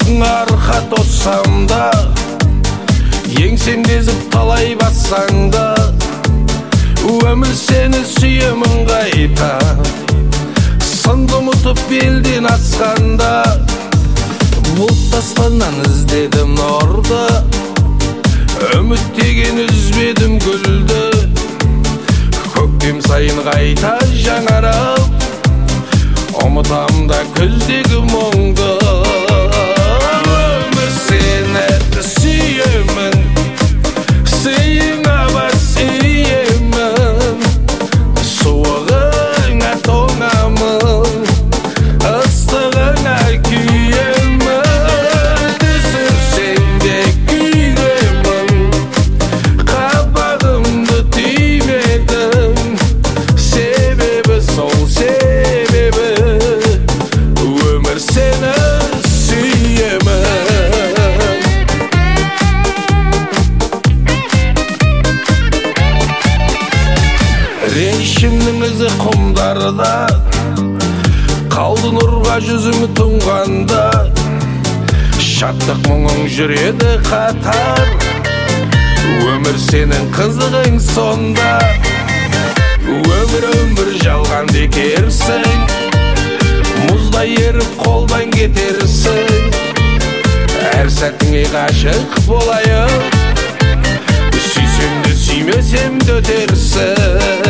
арқа тоссам да, еңсен дезіп талай бассаң да, өмір сені сүйемін қайта. Сынды ұмытып белден асқанда, бұлт аспаннан іздедім нұрды, үміттеген үзбедім гүлді. Көктем сайын қайта жаңарып, ұмытам да күздегі мұңды. Өмір сені сүйемін, сүйіңа бар сүйемін, суығыңа тоңамын, ыстығыңа күйемін. Түсірсең де күйемін, қабағымды түймедің, себебі сол себебі, өмір сені сүйемін. Ренішімнің ізі құмдарда, қалды нұрға жүзің тұнғанда, шаттық мұңың жүреді қатар, өмір сенің қызығың сонда. Өмір жалған бекерсің, мұздай еріп қолдан кетерсің. Әр сәтіңе ғашық болайын, сүйсем де сүймесем де өтерсің.